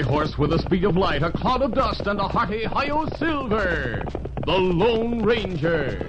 fiery horse with the speed of light, a cloud of dust, and a hearty Hi-Yo Silver, the Lone Ranger.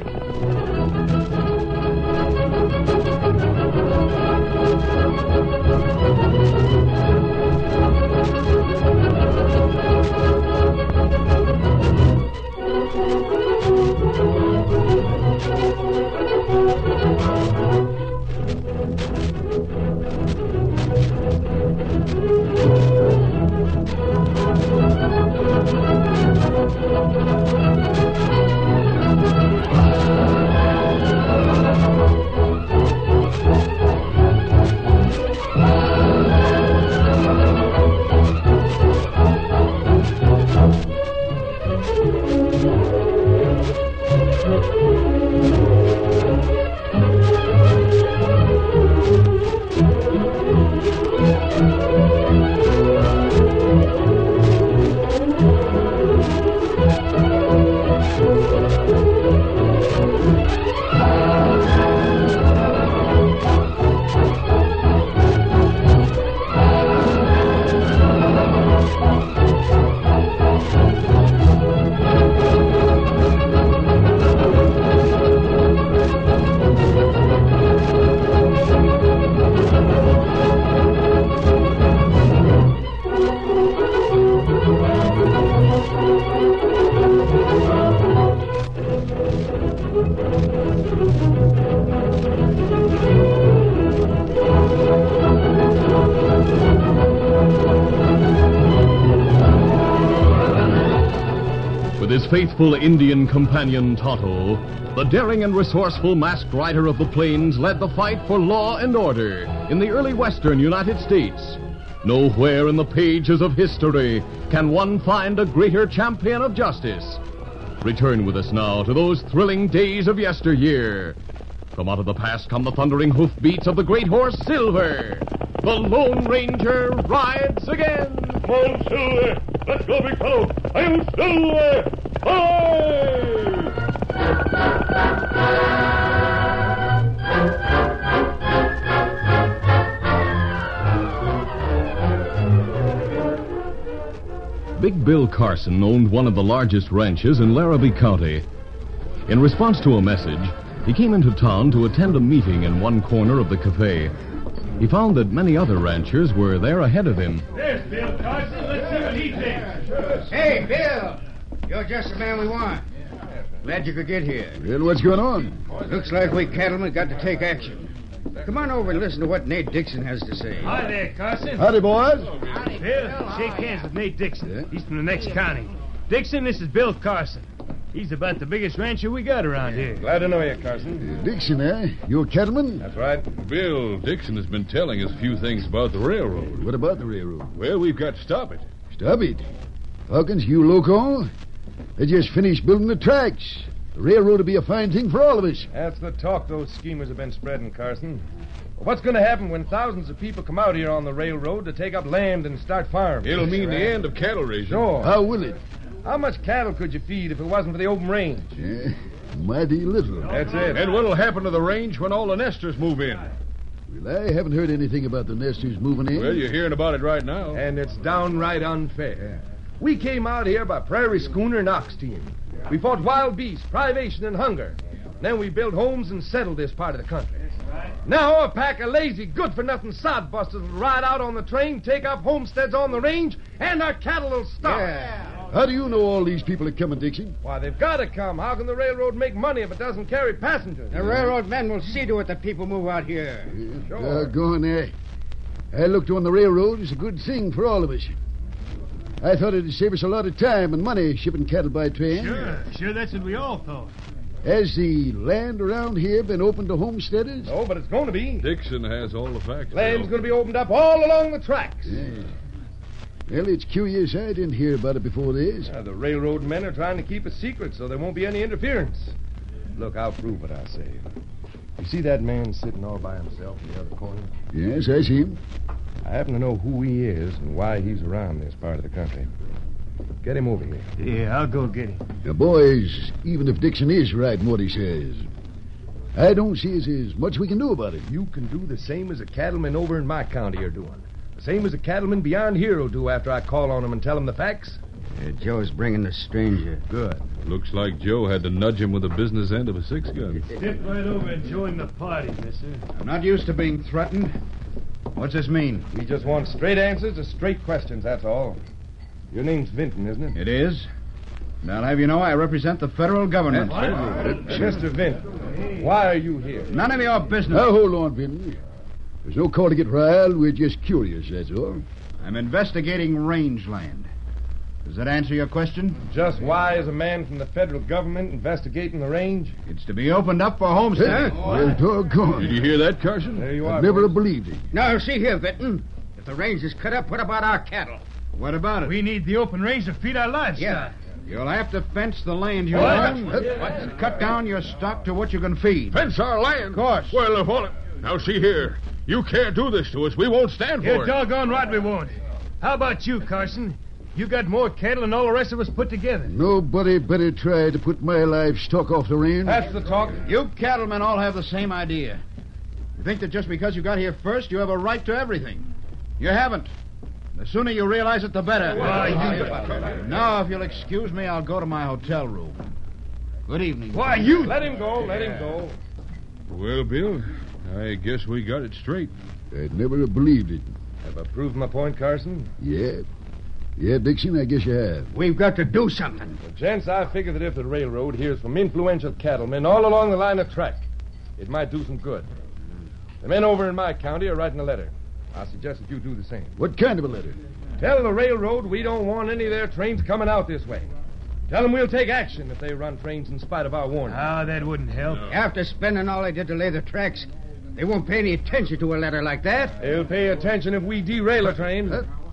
His faithful Indian companion, Tonto, the daring and resourceful masked rider of the plains led the fight for law and order in the early western United States. Nowhere in the pages of history can one find a greater champion of justice. Return with us now to those thrilling days of yesteryear. From out of the past come the thundering hoofbeats of the great horse Silver. The Lone Ranger rides again. Come on, Silver. Let's go, big fellow. I'm Silver. Hi! Big Bill Carson owned one of the largest ranches in Larrabee County. In response to a message, he came into town to attend a meeting in one corner of the cafe. He found that many other ranchers were there ahead of him. There's Bill Carson. Let's see what he thinks. Hey, Bill! You're just the man we want. Glad you could get here. Well, what's going on? Looks like we cattlemen got to take action. Come on over and listen to what Nate Dixon has to say. Hi there, Carson. Howdy, boys. Bill, shake hands with Nate Dixon. He's from the next county. Dixon, this is Bill Carson. He's about the biggest rancher we got around here. Glad to know you, Carson. Dixon, eh? You a cattleman? That's right. Bill, Dixon has been telling us a few things about the railroad. What about the railroad? Well, we've got to stop it. Stop it. Hawkins, you loco? They just finished building the tracks. The railroad will be a fine thing for all of us. That's the talk those schemers have been spreading, Carson. What's going to happen when thousands of people come out here on the railroad to take up land and start farms? It'll mean the end of cattle raising. Sure. How will it? How much cattle could you feed if it wasn't for the open range? Mighty little. That's it. And what'll happen to the range when all the nesters move in? Well, I haven't heard anything about the nesters moving in. Well, you're hearing about it right now. And it's downright unfair. We came out here by prairie schooner and ox team. We fought wild beasts, privation, and hunger. Then we built homes and settled this part of the country. Now a pack of lazy, good-for-nothing sodbusters will ride out on the train, take up homesteads on the range, and our cattle will stop. Yeah. How do you know all these people are coming, Dixon? Why, they've got to come. How can the railroad make money if it doesn't carry passengers? The railroad men will see to it that people move out here. Sure. Doggone there. I looked on the railroad as a good thing for all of us. I thought it'd save us a lot of time and money shipping cattle by train. Sure, that's what we all thought. Has the land around here been open to homesteaders? No, but it's going to be. Dixon has all the facts. Land's going to be opened up all along the tracks. Yeah. Well, it's curious. I didn't hear about it before this. The railroad men are trying to keep it secret so there won't be any interference. Look, I'll prove what I say. You see that man sitting all by himself in the other corner? Yes, I see him. I happen to know who he is and why he's around this part of the country. Get him over here. Yeah, I'll go get him. Now, boys, even if Dixon is right in what he says, I don't see as much we can do about it. You can do the same as the cattlemen over in my county are doing. The same as the cattlemen beyond here will do after I call on them and tell them the facts. Joe's bringing the stranger. Good. Looks like Joe had to nudge him with the business end of a 6-gun. Step right over and join the party, mister. I'm not used to being threatened. What's this mean? We just want straight answers to straight questions, that's all. Your name's Vinton, isn't it? It is. And I'll have you know I represent the federal government. Mr. Vinton, why are you here? None of your business. Now, hold on, Vinton. There's no call to get riled. We're just curious, that's all. I'm investigating rangeland. Does that answer your question? Just why is a man from the federal government investigating the range? It's to be opened up for homestead. Well, doggone. Did you hear that, Carson? There you are. I'd never boys. have believed it. Now, see here, Vinton. If the range is cut up, what about our cattle? What about it? We need the open range to feed our livestock. Yeah. You'll have to fence the land you What? own. And cut down your stock to what you can feed. Fence our land? Of course. Well, hold it. Now, see here. You can't do this to us. We won't stand for You're it. doggone right we won't. How about you, Carson? You got more cattle than all the rest of us put together. Nobody better try to put my livestock off the range. That's the talk. You cattlemen all have the same idea. You think that just because you got here first, you have a right to everything. You haven't. The sooner you realize it, the better. Now, if you'll excuse me, I'll go to my hotel room. Good evening. Why, you... Let him go, let him go. Well, Bill, I guess we got it straight. I'd never have believed it. Have I proved my point, Carson? Yeah. Yeah, Dixon, I guess you have. We've got to do something. Well, gents, I figure that if the railroad hears from influential cattlemen all along the line of track, it might do some good. The men over in my county are writing a letter. I suggest that you do the same. What kind of a letter? Tell the railroad we don't want any of their trains coming out this way. Tell them we'll take action if they run trains in spite of our warning. Ah, that wouldn't help. After spending all they did to lay the tracks, they won't pay any attention to a letter like that. They'll pay attention if we derail a train.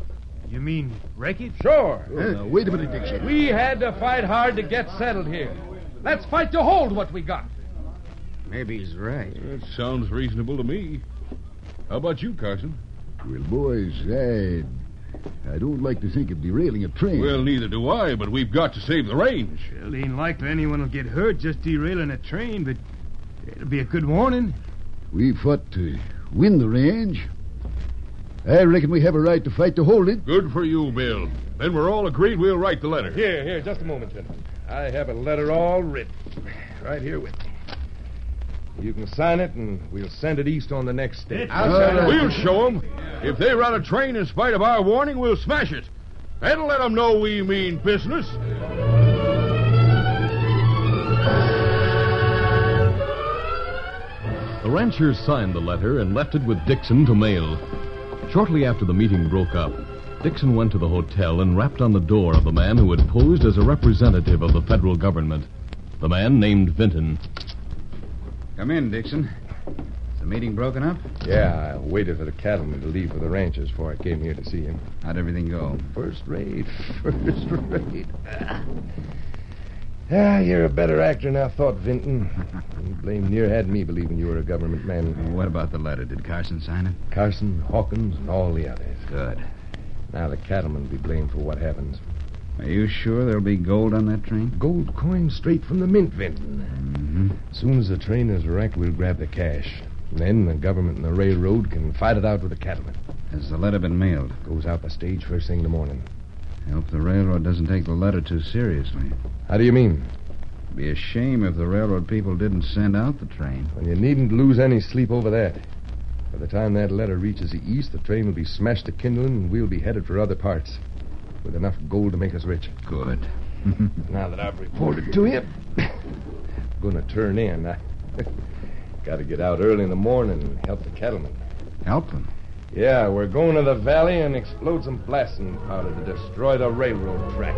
You mean wreck it? Sure. Now, wait a minute, Dixon. We had to fight hard to get settled here. Let's fight to hold what we got. Maybe he's right. That sounds reasonable to me. How about you, Carson? Well, boys, I don't like to think of derailing a train. Well, neither do I, but we've got to save the range. Well, ain't likely anyone will get hurt just derailing a train, but it'll be a good warning. We fought to win the range. I reckon we have a right to fight to hold it. Good for you, Bill. Then we're all agreed we'll write the letter. Here, just a moment, gentlemen. I have a letter all written. Right here with me. You can sign it, and we'll send it east on the next stage. We'll show them. If they run a train in spite of our warning, we'll smash it. And let them know we mean business. The ranchers signed the letter and left it with Dixon to mail. Shortly after the meeting broke up, Dixon went to the hotel and rapped on the door of the man who had posed as a representative of the federal government. The man named Vinton. Come in, Dixon. Is the meeting broken up? Yeah, I waited for the cattlemen to leave for the ranches before I came here to see him. How'd everything go? First rate. You're a better actor than I thought, Vinton. You blame near had me believing you were a government man. What about the letter? Did Carson sign it? Carson, Hawkins, and all the others. Good. Now the cattlemen will be blamed for what happens. Are you sure there'll be gold on that train? Gold coins straight from the mint, Vinton. Mm-hmm. As soon as the train is wrecked, we'll grab the cash. Then the government and the railroad can fight it out with the cattlemen. Has the letter been mailed? Goes out by stage first thing in the morning. I hope the railroad doesn't take the letter too seriously. How do you mean? It'd be a shame if the railroad people didn't send out the train. Well, you needn't lose any sleep over that. By the time that letter reaches the east, the train will be smashed to kindling, and we'll be headed for other parts. With enough gold to make us rich. Good. Now that I've reported to you, I'm going to turn in. I got to get out early in the morning and help the cattlemen. Help them? Yeah, we're going to the valley and explode some blasting powder to destroy the railroad tracks.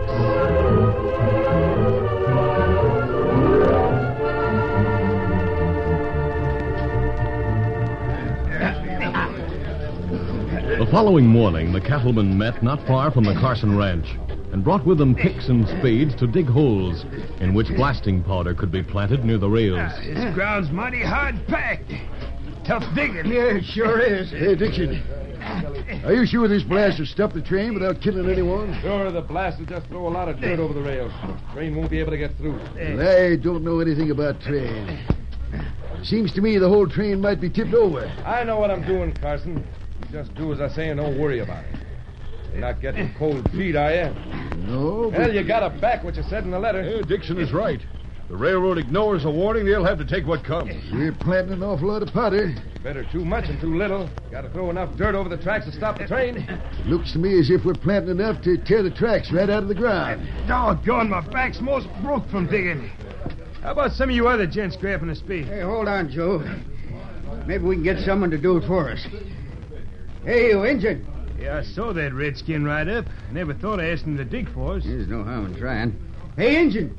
The following morning, the cattlemen met not far from the Carson Ranch and brought with them picks and spades to dig holes in which blasting powder could be planted near the rails. This ground's mighty hard packed. Tough digging. Yeah, it sure is. Hey, Dixon, are you sure this blast will stop the train without killing anyone? Sure, the blast will just throw a lot of dirt over the rails. The train won't be able to get through. Well, I don't know anything about trains. Seems to me the whole train might be tipped over. I know what I'm doing, Carson. just do as I say and don't worry about it. You're not getting cold feet, are you? No, but... Well, you gotta back what you said in the letter. Yeah, Dixon is right. The railroad ignores a warning, they'll have to take what comes. We're planting an awful lot of powder. Better too much and too little. Gotta throw enough dirt over the tracks to stop the train. Looks to me as if we're planting enough to tear the tracks right out of the ground. Doggone, my back's most broke from digging. How about some of you other gents grabbing a spade? Hey, hold on, Joe. Maybe we can get someone to do it for us. Hey, you Injun. Yeah, I saw that redskin ride up. Never thought of asking him to dig for us. There's no harm in trying. Hey, Injun.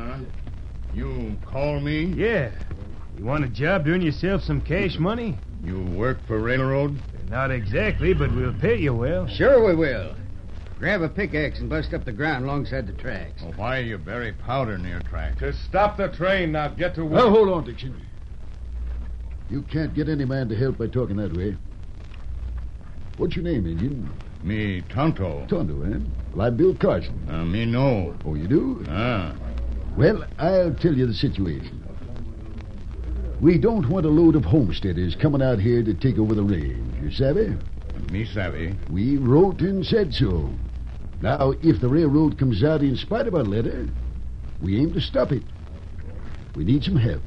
You call me? Yeah. You want a job to earn yourself some cash money? You work for railroad? Not exactly, but we'll pay you well. Sure we will. Grab a pickaxe and bust up the ground alongside the tracks. Well, why you bury powder near tracks? To stop the train. Now get to work. Well, hold on, Dixon. You can't get any man to help by talking that way. What's your name, Indian? Me Tonto. Tonto, eh? Well, I'm Bill Carson. Me no. Oh, you do? Ah. Well, I'll tell you the situation. We don't want a load of homesteaders coming out here to take over the range. You savvy? Me savvy. We wrote and said so. Now, if the railroad comes out in spite of our letter, we aim to stop it. We need some help.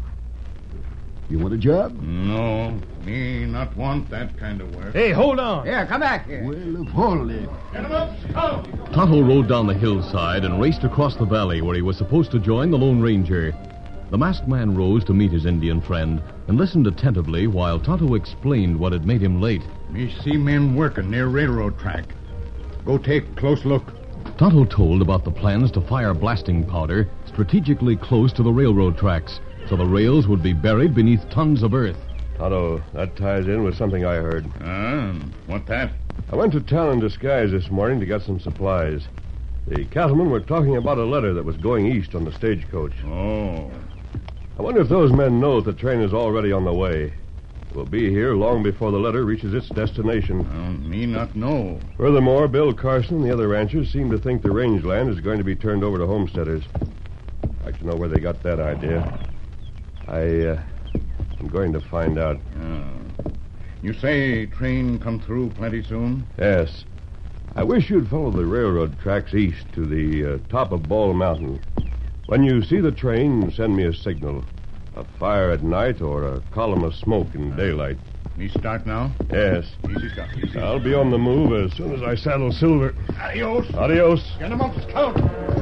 You want a job? No. Me not want that kind of work. Hey, hold on. Here, come back here. Well, of all it. Get him up, Scout! Tonto rode down the hillside and raced across the valley where he was supposed to join the Lone Ranger. The masked man rose to meet his Indian friend and listened attentively while Tonto explained what had made him late. Me see men working near railroad track. Go take close look. Tonto told about the plans to fire blasting powder strategically close to the railroad tracks so the rails would be buried beneath tons of earth. Tonto, that ties in with something I heard. What that? I went to town in disguise this morning to get some supplies. The cattlemen were talking about a letter that was going east on the stagecoach. Oh. I wonder if those men know that the train is already on the way. We'll be here long before the letter reaches its destination. Me not know. Furthermore, Bill Carson and the other ranchers seem to think the rangeland is going to be turned over to homesteaders. I'd like to know where they got that idea. I'm going to find out. You say train come through plenty soon? Yes. I wish you'd follow the railroad tracks east to the top of Ball Mountain. When you see the train, send me a signal. A fire at night or a column of smoke in daylight. Me start now? Yes. Easy, Scout. Easy. I'll be on the move as soon as I saddle Silver. Adios. Adios. Get him up, Scout.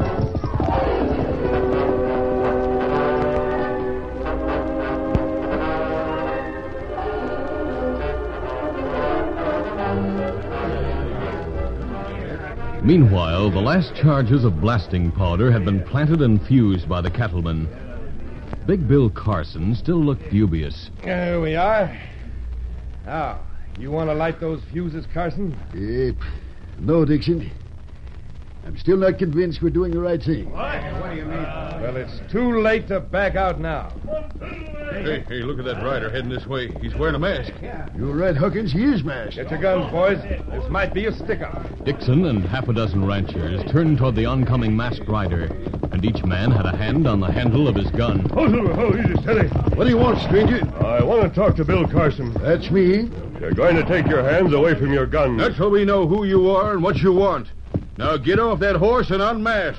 Meanwhile, the last charges of blasting powder had been planted and fused by the cattlemen. Big Bill Carson still looked dubious. There we are. Now, you want to light those fuses, Carson? No, Dixon. I'm still not convinced we're doing the right thing. What do you mean? Well, it's too late to back out now. Hey, look at that rider heading this way. He's wearing a mask. You're right, Huckins. He is masked. Get your guns, boys. This might be a stick-up. Dixon and half a dozen ranchers turned toward the oncoming masked rider, and each man had a hand on the handle of his gun. Oh, Silver, easy, steady. What do you want, stranger? I want to talk to Bill Carson. That's me. You're going to take your hands away from your gun. That's so we know who you are and what you want. Now get off that horse and unmask.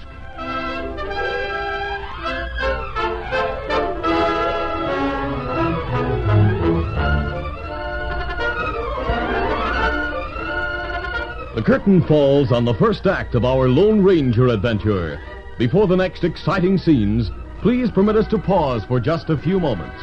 The curtain falls on the first act of our Lone Ranger adventure. Before the next exciting scenes, please permit us to pause for just a few moments.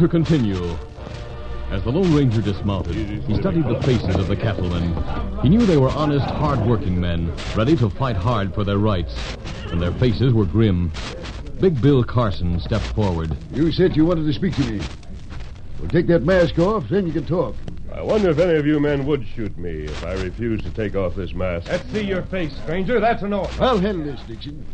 adventure continue. As the Lone Ranger dismounted, he studied the faces of the cattlemen. He knew they were honest, hard-working men, ready to fight hard for their rights. And their faces were grim. Big Bill Carson stepped forward. You said you wanted to speak to me. Well, take that mask off, then you can talk. I wonder if any of you men would shoot me if I refuse to take off this mask. Let's see your face, stranger. That's an order. I'll handle this, Dixon.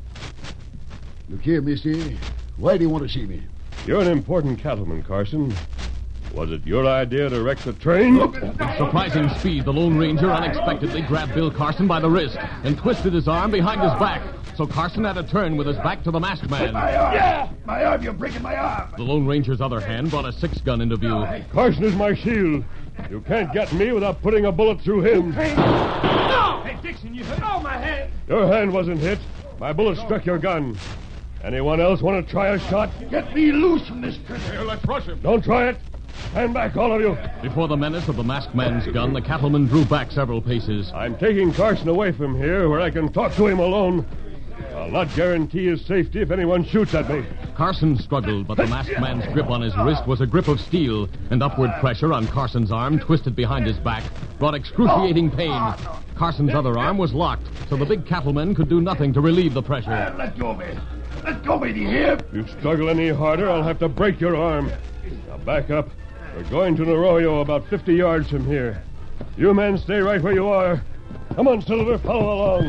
Look here, mister. Why do you want to see me? You're an important cattleman, Carson. Was it your idea to wreck the train? With surprising speed, the Lone Ranger unexpectedly grabbed Bill Carson by the wrist and twisted his arm behind his back. So Carson had to turn with his back to the masked man. My arm! Yeah! My arm! You're breaking my arm! The Lone Ranger's other hand brought a 6-gun into view. Carson is my shield. You can't get me without putting a bullet through him. No! Hey, Dixon, you hurt. Oh, my hand! Your hand wasn't hit. My bullet struck your gun. Anyone else want to try a shot? Get me loose from this prisoner. Here, let's rush him. Don't try it. Stand back, all of you. Before the menace of the masked man's gun, the cattleman drew back several paces. I'm taking Carson away from here where I can talk to him alone. I'll not guarantee his safety if anyone shoots at me. Carson struggled, but the masked man's grip on his wrist was a grip of steel, and upward pressure on Carson's arm, twisted behind his back, brought excruciating pain. Carson's other arm was locked, so the big cattleman could do nothing to relieve the pressure. Let go of me. Let go of me, do you hear? If you struggle any harder, I'll have to break your arm. Now back up. We're going to an arroyo about 50 yards from here. You men stay right where you are. Come on, Silver, follow along.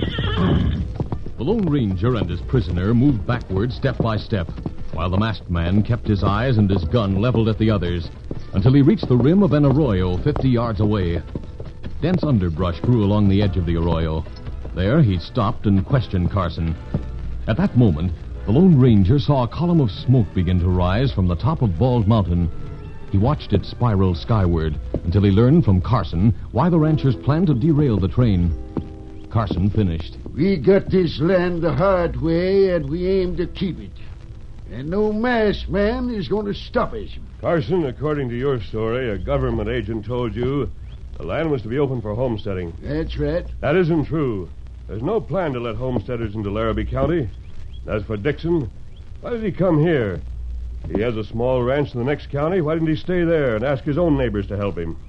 The Lone Ranger and his prisoner moved backward step by step, while the masked man kept his eyes and his gun leveled at the others, until he reached the rim of an arroyo 50 yards away. Dense underbrush grew along the edge of the arroyo. There, he stopped and questioned Carson. At that moment, the Lone Ranger saw a column of smoke begin to rise from the top of Bald Mountain. He watched it spiral skyward until he learned from Carson why the ranchers planned to derail the train. Carson finished. We got this land the hard way, and we aim to keep it. And no masked man is going to stop us. Carson, according to your story, a government agent told you the land was to be open for homesteading. That's right. That isn't true. There's no plan to let homesteaders into Larrabee County. As for Dixon, why did he come here? He has a small ranch in the next county. Why didn't he stay there and ask his own neighbors to help him?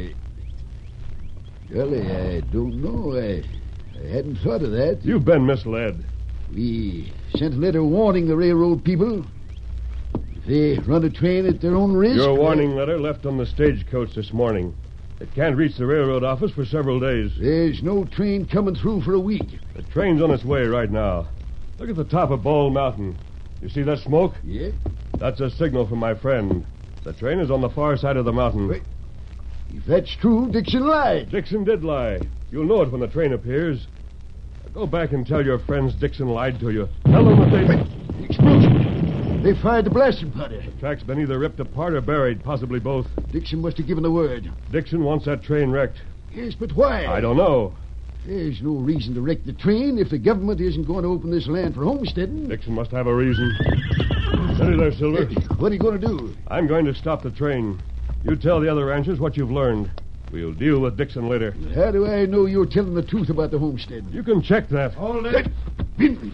Golly, I don't know. I hadn't thought of that. You've been misled. We sent a letter warning the railroad people. If they run a train at their own risk... Your warning letter left on the stagecoach this morning. It can't reach the railroad office for several days. There's no train coming through for a week. The train's on its way right now. Look at the top of Bald Mountain. You see that smoke? Yeah? That's a signal from my friend. The train is on the far side of the mountain. Wait. If that's true, Dixon lied. Dixon did lie. You'll know it when the train appears. Now go back and tell your friends Dixon lied to you. Tell them that they... Wait. The explosion. They fired the blasting powder. The track's been either ripped apart or buried, possibly both. Dixon must have given the word. Dixon wants that train wrecked. Yes, but why? I don't know. There's no reason to wreck the train if the government isn't going to open this land for homesteading. Dixon must have a reason. Steady there, Silver. What are you going to do? I'm going to stop the train. You tell the other ranchers what you've learned. We'll deal with Dixon later. How do I know you're telling the truth about the homestead? You can check that. Hold it. Benton.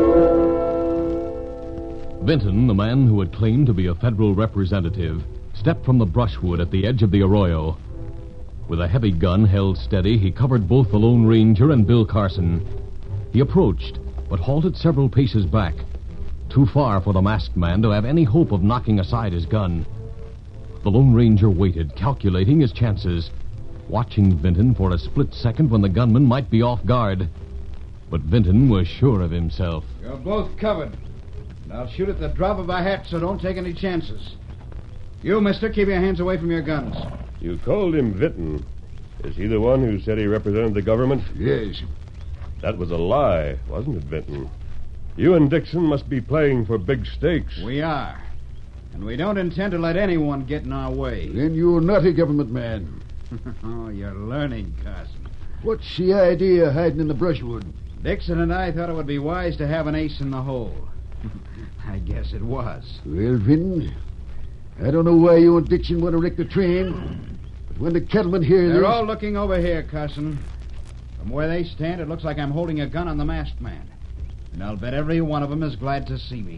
Benton, the man who had claimed to be a federal representative, stepped from the brushwood at the edge of the arroyo. With a heavy gun held steady, he covered both the Lone Ranger and Bill Carson. He approached, but halted several paces back, too far for the masked man to have any hope of knocking aside his gun. The Lone Ranger waited, calculating his chances, watching Benton for a split second when the gunman might be off guard. But Benton was sure of himself. You're both covered. And I'll shoot at the drop of a hat, so don't take any chances. You, mister, keep your hands away from your guns. You called him Vinton. Is he the one who said he represented the government? Yes. That was a lie, wasn't it, Vinton? You and Dixon must be playing for big stakes. We are. And we don't intend to let anyone get in our way. Then you're not a government man. Oh, you're learning, Carson. What's the idea hiding in the brushwood? Dixon and I thought it would be wise to have an ace in the hole. I guess it was. Well, Vinton, I don't know why you and Dixon want to wreck the train, but when the cattlemen hear this... They're all looking over here, Carson. From where they stand, it looks like I'm holding a gun on the masked man. And I'll bet every one of them is glad to see me.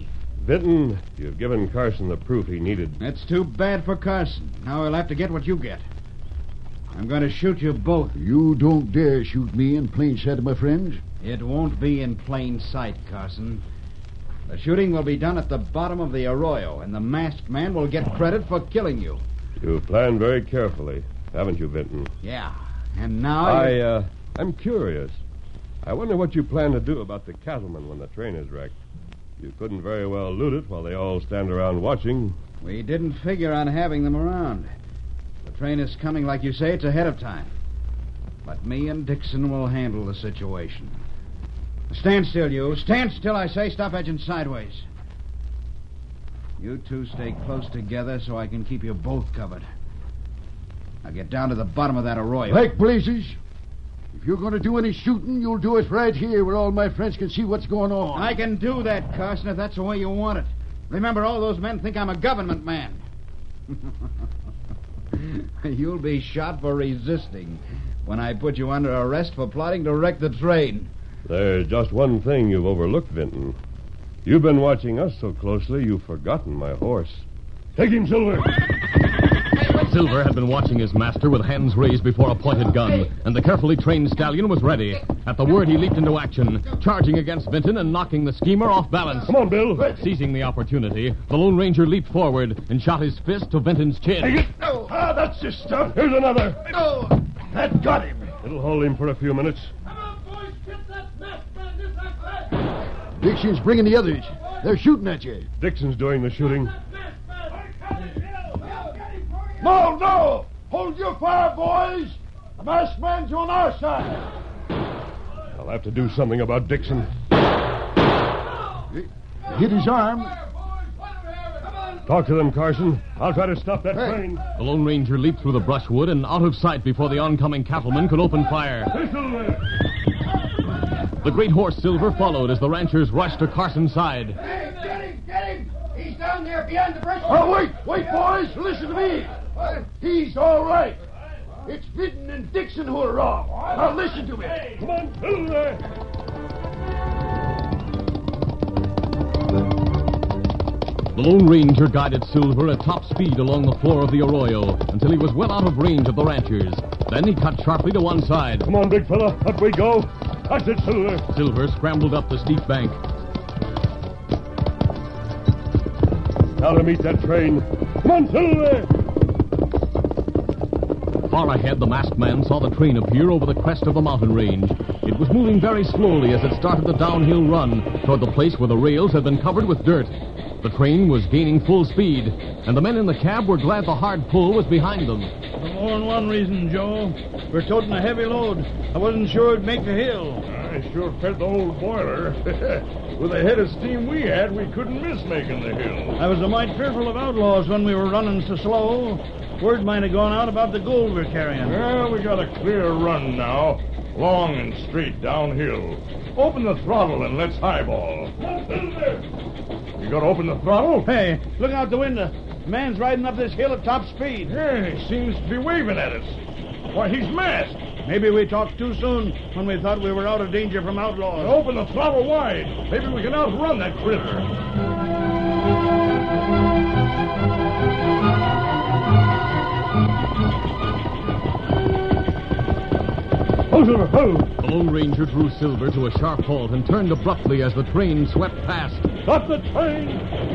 Vinton, you've given Carson the proof he needed. That's too bad for Carson. Now he'll have to get what you get. I'm going to shoot you both. You don't dare shoot me in plain sight of my friends. It won't be in plain sight, Carson. The shooting will be done at the bottom of the arroyo, and the masked man will get credit for killing you. You've planned very carefully, haven't you, Vinton? Yeah, and now I'm curious. I wonder what you plan to do about the cattlemen when the train is wrecked. You couldn't very well loot it while they all stand around watching. We didn't figure on having them around. The train is coming, like you say, it's ahead of time. But me and Dixon will handle the situation. Stand still, you. Stand still, I say. Stop edging sideways. You two stay close together so I can keep you both covered. Now get down to the bottom of that arroyo. Like blazes. If you're going to do any shooting, you'll do it right here where all my friends can see what's going on. I can do that, Carson, if that's the way you want it. Remember, all those men think I'm a government man. You'll be shot for resisting when I put you under arrest for plotting to wreck the train. There's just one thing you've overlooked, Vinton. You've been watching us so closely, you've forgotten my horse. Take him, Silver. Silver had been watching his master with hands raised before a pointed gun, and the carefully trained stallion was ready. At the word, he leaped into action, charging against Vinton and knocking the schemer off balance. Come on, Bill. Seizing the opportunity, the Lone Ranger leaped forward and shot his fist to Vinton's chin. Take it. No. Ah, that's his stuff. Here's another. No. That got him. It'll hold him for a few minutes. Come on, boys. Get that masked man this side. Dixon's bringing the others. They're shooting at you. Dixon's doing the shooting. No, no! Hold your fire, boys! The masked man's on our side. I'll have to do something about Dixon. Hit his arm. Talk to them, Carson. I'll try to stop that train. The Lone Ranger leaped through the brushwood and out of sight before the oncoming cattleman could open fire. The great horse Silver followed as the ranchers rushed to Carson's side. Hey, get him! He's down there behind the brushwood. Oh, wait, boys! Listen to me! He's all right. It's Vinton and Dixon who are wrong. Now listen to me. Come on, Silver! The Lone Ranger guided Silver at top speed along the floor of the arroyo until he was well out of range of the ranchers. Then he cut sharply to one side. Come on, big fella. Up we go. That's it, Silver. Silver scrambled up the steep bank. Now to meet that train. Come on, Silver! Far ahead, the masked man saw the train appear over the crest of the mountain range. It was moving very slowly as it started the downhill run toward the place where the rails had been covered with dirt. The train was gaining full speed, and the men in the cab were glad the hard pull was behind them. For more than one reason, Joe. We're toting a heavy load. I wasn't sure it'd make the hill. I sure fed the old boiler. With the head of steam we had, we couldn't miss making the hill. I was a mite fearful of outlaws when we were running so slow. Word might have gone out about the gold we're carrying. Well, we got a clear run now. Long and straight downhill. Open the throttle and let's highball. You gotta open the throttle? Hey, look out the window. The man's riding up this hill at top speed. Yeah, he seems to be waving at us. Why, he's masked. Maybe we talked too soon when we thought we were out of danger from outlaws. Open the throttle wide. Maybe we can outrun that critter. Ho, Silver, ho! The Lone Ranger drew Silver to a sharp halt and turned abruptly as the train swept past. Stop the train!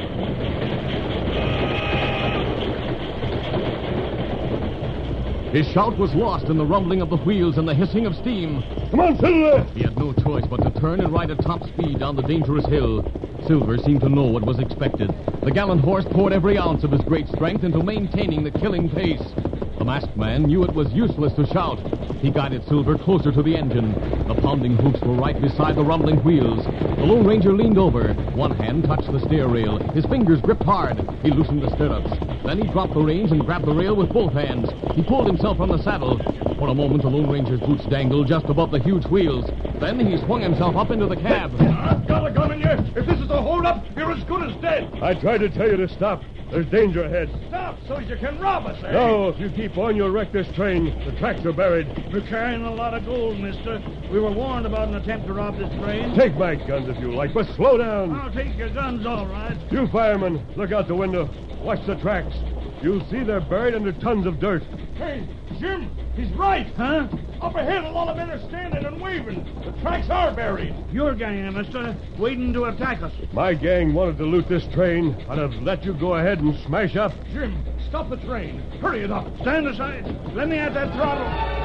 His shout was lost in the rumbling of the wheels and the hissing of steam. Come on, Silver! He had no choice but to turn and ride at top speed down the dangerous hill. Silver seemed to know what was expected. The gallant horse poured every ounce of his great strength into maintaining the killing pace. The masked man knew it was useless to shout. He guided Silver closer to the engine. The pounding hoofs were right beside the rumbling wheels. The Lone Ranger leaned over. One hand touched the stair rail. His fingers gripped hard. He loosened the stirrups. Then he dropped the reins and grabbed the rail with both hands. He pulled himself from the saddle. For a moment, the Lone Ranger's boots dangled just above the huge wheels. Then he swung himself up into the cab. I've got a gun in you. If this is a holdup, you're as good as dead. I tried to tell you to stop. There's danger ahead. Stop so you can rob us, eh? No, if you keep on, you'll wreck this train. The tracks are buried. We're carrying a lot of gold, mister. We were warned about an attempt to rob this train. Take my guns if you like, but slow down. I'll take your guns, all right. You firemen, look out the window. Watch the tracks. You'll see they're buried under tons of dirt. Hey, Jim, he's right. Huh? Up ahead, a lot of men are standing and waving. The tracks are buried. Your gang, mister, waiting to attack us. My gang wanted to loot this train. I'd have let you go ahead and smash up. Jim, stop the train. Hurry it up. Stand aside. Let me at that throttle.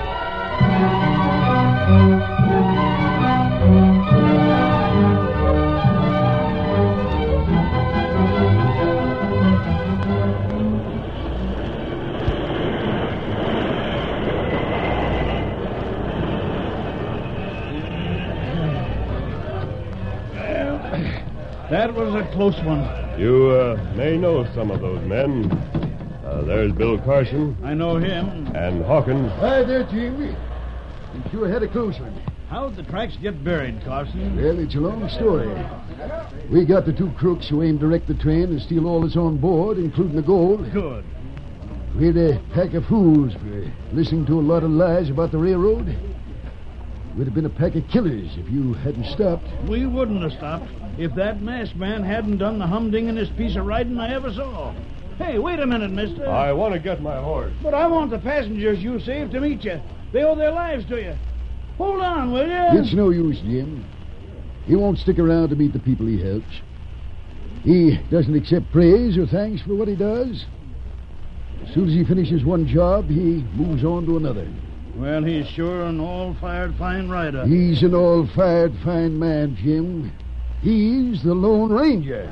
That was a close one. You may know some of those men. There's Bill Carson. I know him. And Hawkins. Hi there, Jimmy. You sure had a close one. How'd the tracks get buried, Carson? Well, it's a long story. We got the two crooks who aim to wreck the train and steal all that's on board, including the gold. Good. We're a pack of fools for listening to a lot of lies about the railroad. We'd have been a pack of killers if you hadn't stopped. We wouldn't have stopped if that masked man hadn't done the humdingest piece of riding I ever saw. Hey, wait a minute, mister. I want to get my horse. But I want the passengers you saved to meet you. They owe their lives to you. Hold on, will you? It's no use, Jim. He won't stick around to meet the people he helps. He doesn't accept praise or thanks for what he does. As soon as he finishes one job, he moves on to another. Well, he's sure an all-fired fine rider. He's an all-fired fine man, Jim. He's the Lone Ranger.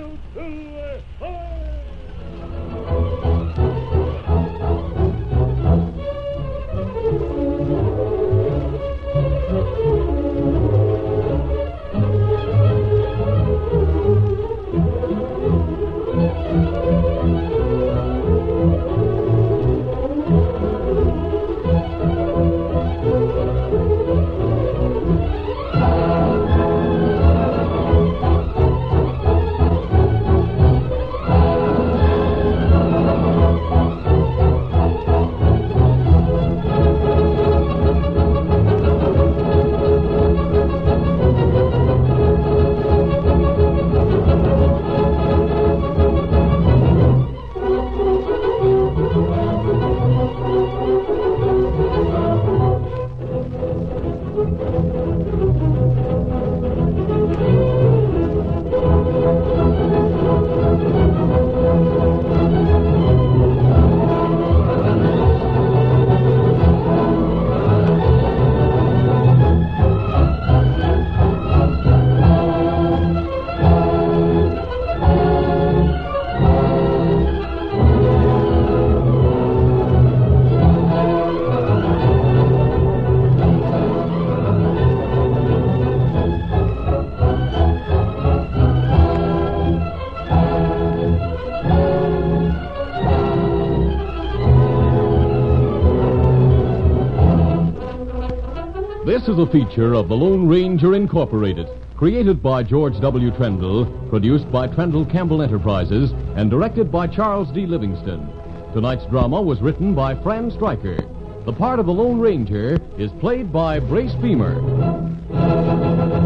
This is a feature of the Lone Ranger Incorporated, created by George W. Trendle, produced by Trendle Campbell Enterprises, and directed by Charles D. Livingston. Tonight's drama was written by Fran Stryker. The part of the Lone Ranger is played by Brace Beamer.